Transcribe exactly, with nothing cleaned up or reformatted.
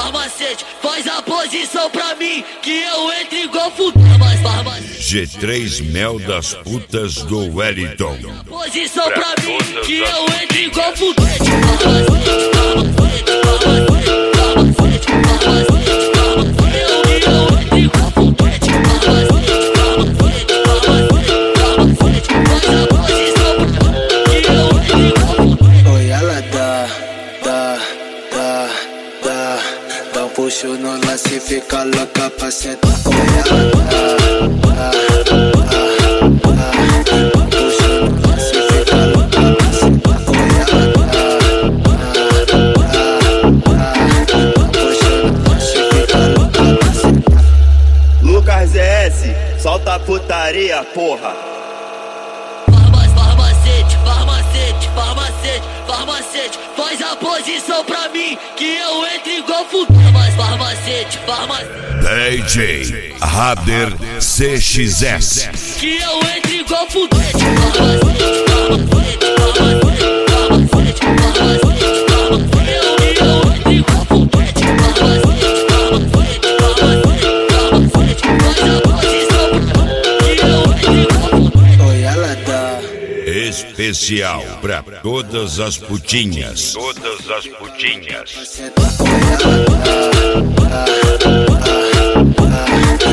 farmacete, faz a posição pra mim, que eu entro igual fudamas, farmacete. G três Mel das putas do Wellington. Posição pra mim, que eu entro igual fudamas, farmacete, farmacete, farmacete, farmacete, farmacete, farmacete, eu entro igual fudamas, farmacete, farmacete, farmacete, farmacete, faz a posição pra mim, que eu entro igual fudamas. Oi, ela dá, dá, dá, dá, dá um puxo no lance e fica louca pra sentar. Oi, ela dá, dá, dá, dá, dá um puxo no lance e fica louca pra sentar. Oi, ela dá, dá, dá, dá, dá um puxo no lance e fica louca pra sentar. Lucas S, solta a putaria, porra. Farmacete, farmacete, farmacete, farmacete, faz a posição pra mim, que eu entro igual fudamas, farmacete, farmacete, D J Rader C X S. que eu entro igual fudamas, farmacete, farmacete, farmacete, farmacete, farmacete, farmacete, eu entro igual fudamas, farmacete, farmacete, farmacete, farmacete, faz a posição pra mim, que eu entro igual fudamas. Oi, ela dá. Especial pra todas as putinhas. Todas as putinhas. Oi, ela dá, dá, dá, dá.